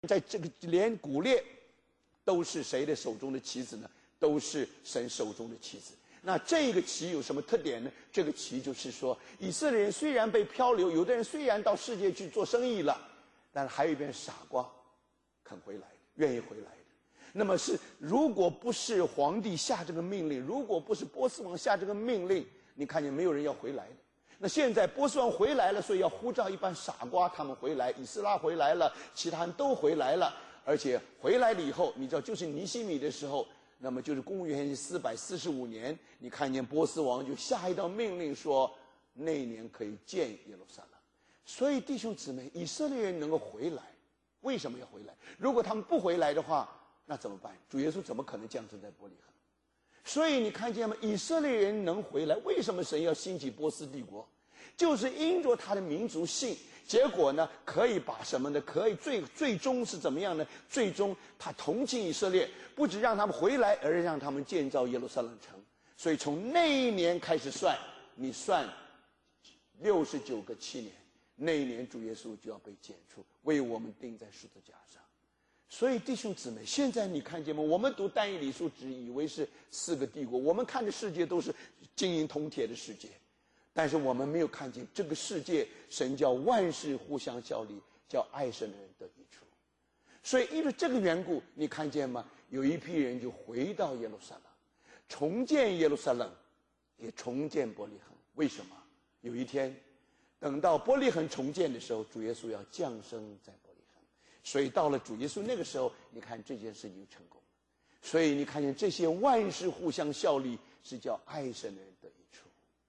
在这个连古列都是谁的手中的棋子呢？都是神手中的棋子。那这个棋有什么特点呢？这个棋就是说，以色列人虽然被漂流，有的人虽然到世界去做生意了，但是还有一边傻瓜肯回来的，愿意回来的。那么如果不是皇帝下这个命令，如果不是波斯王下这个命令，你看见没有人要回来的。那现在波斯王回来了，所以要呼召一帮傻瓜他们回来，以斯拉回来了，其他人都回来了，而且回来了以后，你知道就是尼希米的时候，那么就是公元445年，你看见波斯王就下一道命令说，那一年可以建耶路撒冷。所以弟兄姊妹，以色列人能够回来，为什么要回来？如果他们不回来的话，那怎么办？主耶稣怎么可能降生在伯利恒？所以你看见吗？以色列人能回来，为什么神要兴起波斯帝国？就是因着他的民族性，结果呢，可以把什么呢？可以最终是怎么样呢？最终他同情以色列，不只让他们回来，而让他们建造耶路撒冷城。所以从那一年开始算，你算69个7年，那一年主耶稣就要被剪除，为我们钉在十字架上。所以弟兄姊妹，现在你看见吗？我们读但以理书只以为是4个帝国，我们看的世界都是金银铜铁的世界，但是我们没有看见这个世界，神叫万事互相效力，叫爱神的人得益处。所以因为这个缘故，你看见吗？有一批人就回到耶路撒冷，重建耶路撒冷，也重建伯利恒。为什么？有一天等到伯利恒重建的时候，主耶稣要降生在伯利恒，所以到了主耶稣那个时候，你看这件事情就成功了。所以你看见这些万事互相效力，是叫爱神的人得益处。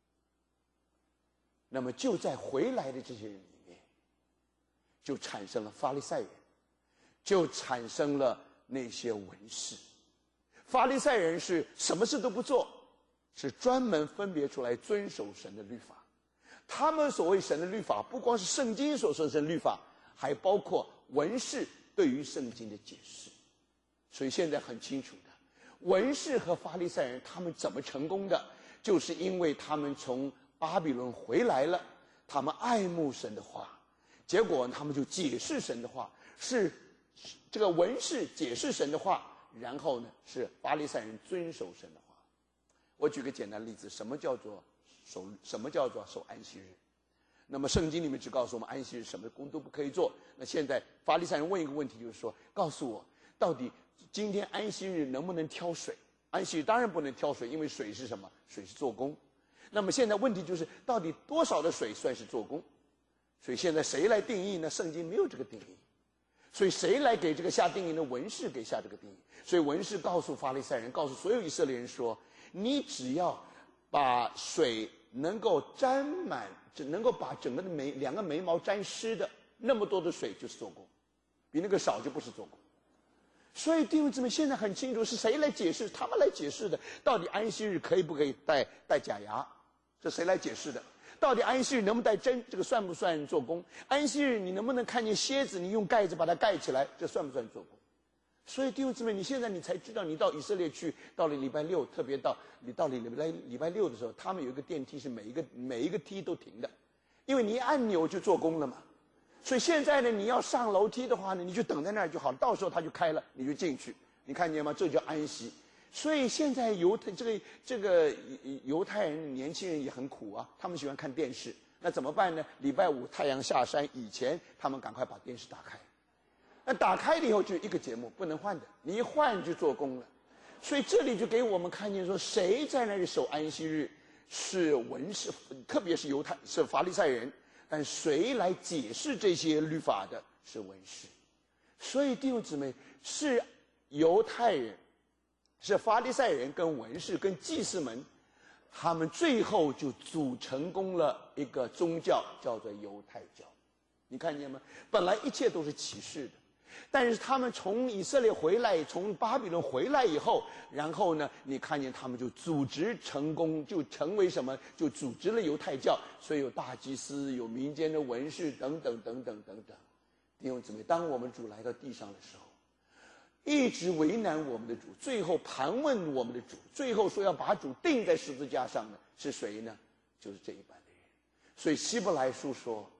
那么就在回来的这些人里面，就产生了法利赛人，就产生了那些文士。法利赛人是什么事都不做，是专门分别出来遵守神的律法。他们所谓神的律法，不光是圣经所说的神律法，还包括文士对于圣经的解释。所以现在很清楚的，文士和法利赛人他们怎么成功的，就是因为他们从巴比伦回来了，他们爱慕神的话，结果他们就解释神的话，是这个文士解释神的话，然后呢是法利赛人遵守神的话。我举个简单的例子，什么叫做守安息日？那么圣经里面只告诉我们安息日什么工都不可以做。那现在法利赛人问一个问题，就是说，告诉我到底今天安息日能不能挑水？安息日当然不能挑水，因为水是什么？水是做工。那么现在问题就是，到底多少的水算是做工？所以现在谁来定义呢？圣经没有这个定义，所以谁来给这个下定义呢？文士给下这个定义。所以文士告诉法利赛人，告诉所有以色列人说，你只要把水能够沾满，能够把整个的两个眉毛沾湿的那么多的水就是做工，比那个少就不是做工。所以弟兄姊妹，现在很清楚是谁来解释？他们来解释的。到底安息日可以不可以戴假牙？是谁来解释的？到底安息日能不能带针？这个算不算做工？安息日你能不能看见蝎子，你用盖子把它盖起来？这算不算做工？所以弟兄姊妹，你现在你才知道，你到以色列去，到了礼拜六，特别你到了礼拜六的时候，他们有一个电梯是每一个梯都停的，因为你一按钮就做工了嘛。所以现在呢，你要上楼梯的话呢，你就等在那儿就好了，到时候它就开了，你就进去。你看见吗？这叫安息。所以现在这个犹太人年轻人也很苦啊，他们喜欢看电视，那怎么办呢？礼拜五太阳下山以前，他们赶快把电视打开。那打开了以后就一个节目不能换的，你一换就做工了。所以这里就给我们看见说，谁在那里守安息日是文士，特别是是法利赛人，但谁来解释这些律法的是文士。所以弟兄姊妹，是犹太人，是法利赛人跟文士跟祭司们，他们最后就组成功了一个宗教，叫做犹太教。你看见吗？本来一切都是启示的，但是他们从以色列回来，从巴比伦回来以后，然后呢，你看见他们就组织成功，就成为什么？就组织了犹太教。所以有大祭司，有民间的文士，等等等等等等。弟兄姊妹，当我们主来到地上的时候，一直为难我们的主，最后盘问我们的主，最后说要把主钉在十字架上的是谁呢？就是这一般的人。所以希伯来书说，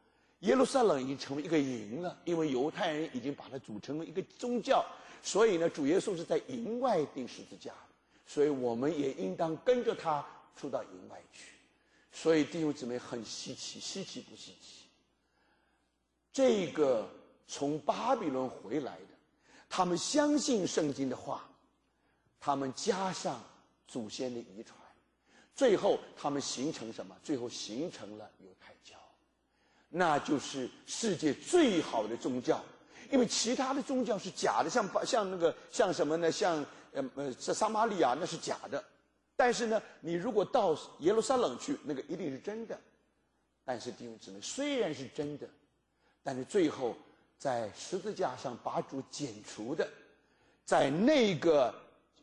耶路撒冷已经成为一个营了，因为犹太人已经把它组成了一个宗教，所以呢，主耶稣是在营外钉十字架，所以我们也应当跟着他出到营外去。所以弟兄姊妹很稀奇，稀奇不稀奇？这个从巴比伦回来的，他们相信圣经的话，他们加上祖先的遗传，最后他们形成什么？最后形成了犹太教，那就是世界最好的宗教。因为其他的宗教是假的，像什么呢？像撒玛利亚那是假的，但是呢，你如果到耶路撒冷去，那个一定是真的。但是弟兄姊妹，虽然是真的，但是最后在十字架上把主剪除的，在那个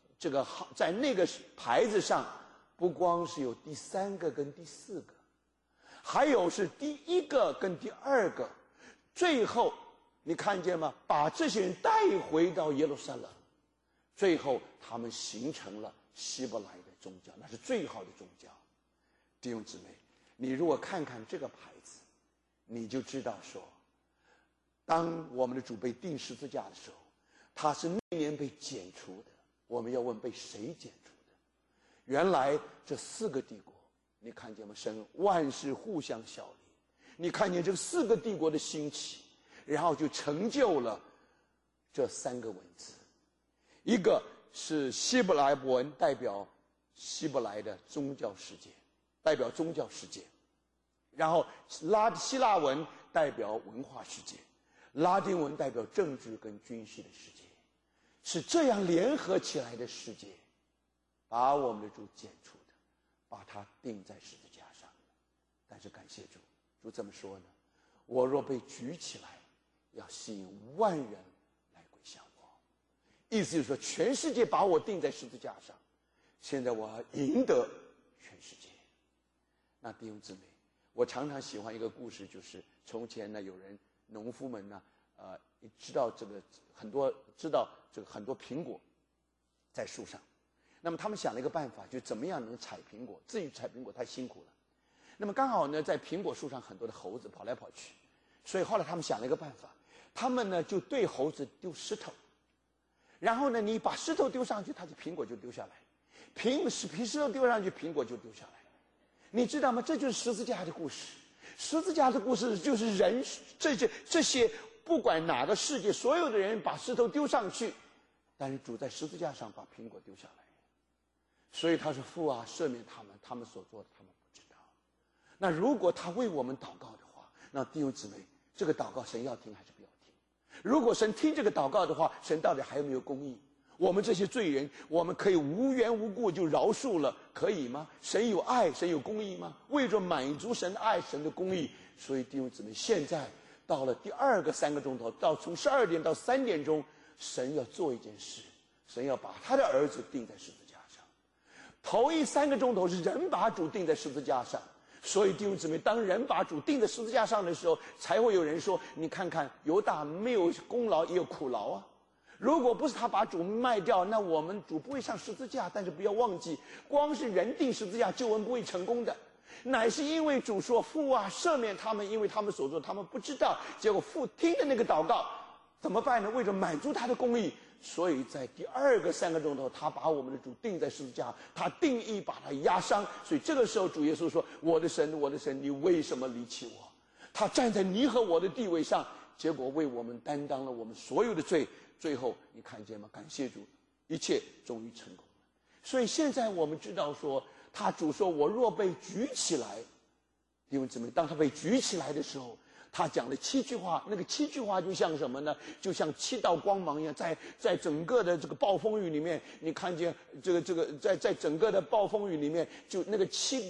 牌子上，不光是有第3个跟第4个，还有是第1个跟第2个，最后你看见吗？把这些人带回到耶路撒冷，最后他们形成了希伯来的宗教，那是最好的宗教。弟兄姊妹，你如果看看这个牌子，你就知道说，当我们的主被钉十字架的时候，他是那年被剪除的。我们要问被谁剪除的？原来这4个帝国，你看见吗？神万事互相效力，你看见这4个帝国的兴起，然后就成就了这3个文字。一个是希伯来文，代表希伯来的宗教世界，代表宗教世界；然后希腊文代表文化世界，拉丁文代表政治跟军事的世界。是这样联合起来的世界，把我们的主剪除的，把它钉在十字架上。但是感谢主，主怎么说呢？我若被举起来，要吸引万人来归向我。意思就是说，全世界把我钉在十字架上，现在我要赢得全世界。那弟兄姊妹，我常常喜欢一个故事，就是从前呢，有人农夫们呢，知道很多苹果在树上，那么他们想了一个办法，就怎么样能采苹果，自己采苹果太辛苦了。那么刚好呢，在苹果树上很多的猴子跑来跑去，所以后来他们想了一个办法，他们呢就对猴子丢石头，然后呢你把石头丢上去，它的苹果就丢下来；石头丢上去，苹果就丢下来。你知道吗？这就是十字架的故事。十字架的故事就是人这些不管哪个世界，所有的人把石头丢上去，但是主在十字架上把苹果丢下来。所以他说：“父啊，赦免他们，他们所做的他们不知道。”那如果他为我们祷告的话，那弟兄姊妹，这个祷告神要听还是不要听？如果神听这个祷告的话，神到底还有没有公义？我们这些罪人，我们可以无缘无故就饶恕了，可以吗？神有爱，神有公义吗？为着满足神的爱，神的公义，所以弟兄姊妹，现在到了第2个3个钟头，从12点到3点钟，神要做一件事，神要把他的儿子钉在十字架上。头一3个钟头是人把主钉在十字架上，所以弟兄姊妹，当人把主钉在十字架上的时候，才会有人说：“你看看犹大没有功劳也有苦劳啊。”如果不是他把主卖掉，那我们主不会上十字架。但是不要忘记，光是人钉十字架，救恩不会成功的，乃是因为主说：“父啊，赦免他们，因为他们所做他们不知道。”结果父听的那个祷告怎么办呢？为了满足他的公义，所以在第2个3个钟头，他把我们的主钉在十字架，他定义把他压伤。所以这个时候主耶稣说：“我的神，我的神，你为什么离弃我？”他站在你和我的地位上，结果为我们担当了我们所有的罪。最后你看见吗？感谢主，一切终于成功了。所以现在我们知道说，主说：“我若被举起来。”弟兄姊妹，当他被举起来的时候，他讲了7句话。那个7句话就像什么呢？就像7道光芒一样，在整个的这个暴风雨里面，你看见在整个的暴风雨里面，就那个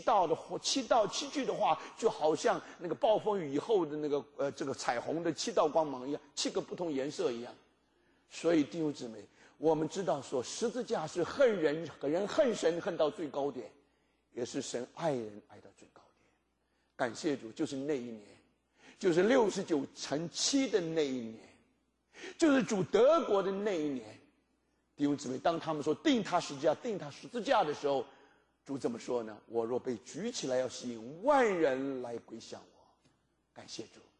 7句的话，就好像那个暴风雨以后的那个这个彩虹的7道光芒一样，7个不同颜色一样。所以弟兄姊妹，我们知道说，十字架是人恨神恨到最高点，也是神爱人爱到最高点。感谢主，就是那一年，就是69×7的那一年，就是主得国的那一年。弟兄姊妹，当他们说钉他十字架的时候，主怎么说呢？我若被举起来，要吸引万人来归向我。感谢主，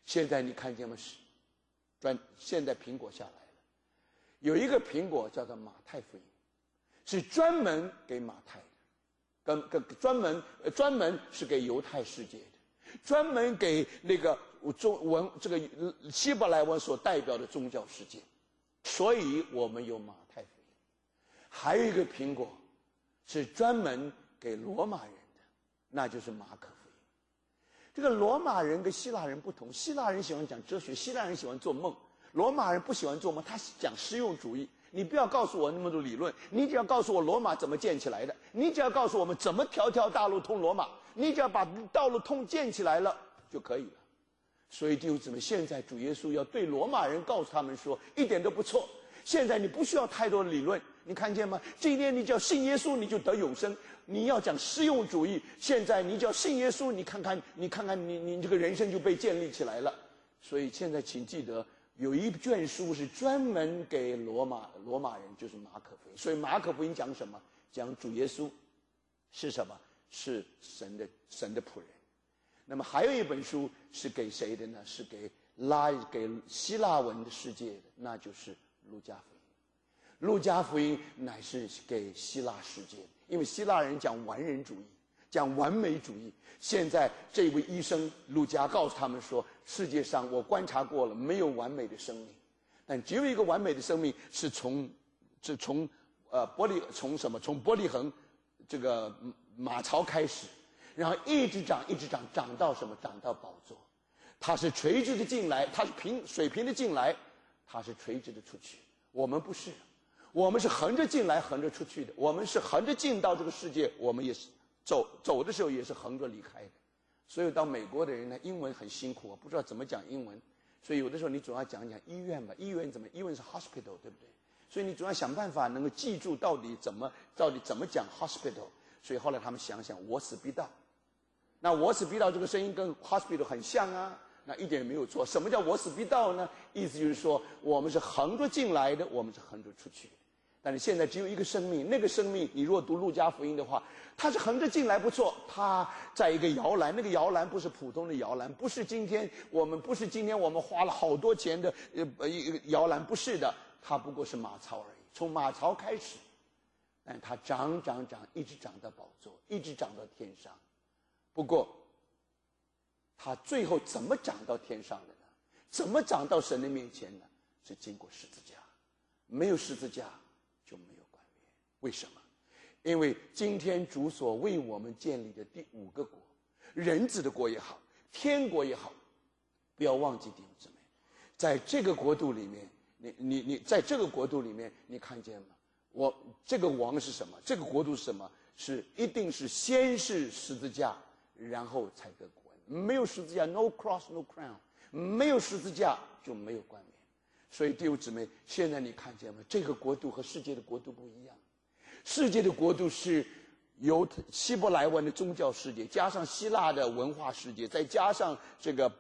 现在你看见吗？现在苹果下来了，有一个苹果叫做马太福音，是专门给马太的，专门是给犹太世界的，专门给那个这个希伯来文所代表的宗教世界。所以我们有马太福音。还有一个苹果是专门给罗马人的，那就是马可福音。这个罗马人跟希腊人不同，希腊人喜欢讲哲学，希腊人喜欢做梦，罗马人不喜欢做梦，他讲实用主义。你不要告诉我那么多理论，你只要告诉我罗马怎么建起来的，你只要告诉我们怎么条条大路通罗马，你只要把道路建起来了就可以了。所以弟兄姊妹，现在主耶稣要对罗马人告诉他们说，一点都不错。现在你不需要太多的理论，你看见吗？今天你只要信耶稣，你就得永生。你要讲实用主义，现在你只要信耶稣，你看看你这个人生就被建立起来了。所以现在请记得，有一卷书是专门给罗马人，就是马可福音。所以马可福音讲什么？讲主耶稣是什么？是神的仆人。那么还有一本书是给谁的呢？是给希腊文的世界的，那就是路加福音。路加福音乃是给希腊世界的，因为希腊人讲完人主义，讲完美主义。现在这位医生路加告诉他们说，世界上我观察过了，没有完美的生命，但只有一个完美的生命是从伯利恒这个马槽开始，然后一直长到什么？长到宝座。它是垂直的进来，它是水平的进来，它是垂直的出去。我们不是，我们是横着进来横着出去的，我们是横着进到这个世界，我们也是走的时候也是横着离开的。所以到美国的人呢，英文很辛苦，我不知道怎么讲英文，所以有的时候你总要讲医院吧，医院是 hospital， 对不对？所以你总要想办法能够记住到底怎么讲 hospital。所以后来他们想想，我死必到。那我死必到这个声音跟 hospital 很像啊，那一点也没有错。什么叫我死必到呢？意思就是说，我们是横着进来的，我们是横着出去的。但是现在只有一个生命，那个生命，你如果读路加福音的话，它是横着进来不错，它在一个摇篮，那个摇篮不是普通的摇篮，不是今天我们花了好多钱的一个摇篮，不是的，它不过是马槽而已，从马槽开始，但它长，一直长到宝座，一直长到天上。不过，它最后怎么长到天上的呢？怎么长到神的面前呢？是经过十字架，没有十字架就没有冠冕。为什么？因为今天主所为我们建立的第5个国，人子的国也好，天国也好，不要忘记弟兄姊妹，在这个国度里面，你在这个国度里面，你看见吗？这个王是什么？这个国度是什么？一定是先是十字架，然后才得国恩。没有十字架 ，no cross no crown， 没有十字架就没有冠冕。所以弟兄姊妹，现在你看见吗？这个国度和世界的国度不一样。世界的国度是由希伯来文的宗教世界，加上希腊的文化世界，再加上这个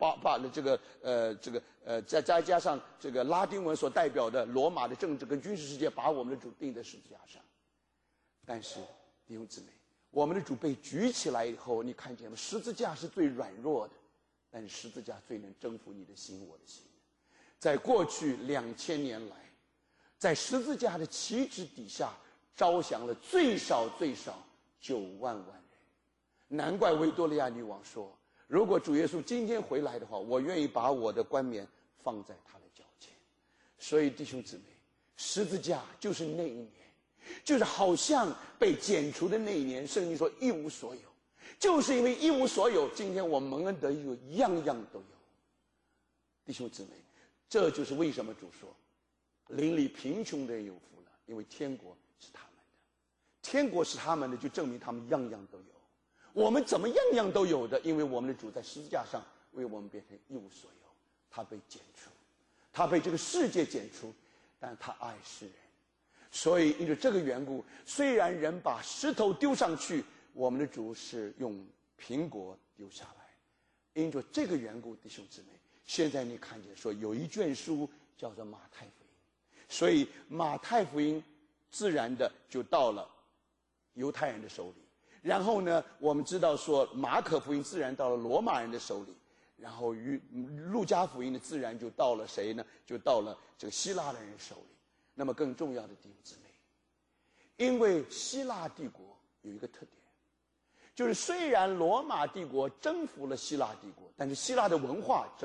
再加上这个拉丁文所代表的罗马的政治跟军事世界，把我们的主钉在十字架上。但是弟兄姊妹，我们的主被举起来以后，你看见吗？十字架是最软弱的，但是十字架最能征服你的心，我的心。在过去2000年来，在十字架的旗帜底下，招降了最少9万人。难怪维多利亚女王说，如果主耶稣今天回来的话，我愿意把我的冠冕放在他的脚前。所以弟兄姊妹，十字架就是那一年，就是好像被剪除的那一年，圣经说一无所有，就是因为一无所有，今天我们蒙恩得救，样样都有。弟兄姊妹，这就是为什么主说，邻里贫穷的人有福了，因为天国是他们的，天国是他们的，就证明他们样样都有。我们怎么样样都有的？因为我们的主在十字架上为我们变成一无所有，他被剪除，他被这个世界剪除，但他爱世人。所以因着这个缘故，虽然人把石头丢上去，我们的主是用苹果丢下来。因着这个缘故，弟兄姊妹，现在你看见说有一卷书叫做马太福音，所以马太福音自然的就到了犹太人的手里。然后呢，我们知道说马可福音自然到了罗马人的手里。 然后路加福音的自然就到了谁呢？就到了这个希腊的人手里。那么更重要的弟兄姊妹，因为希腊帝国有一个特点，就是虽然罗马帝国征服了希腊帝国，但是希腊的文化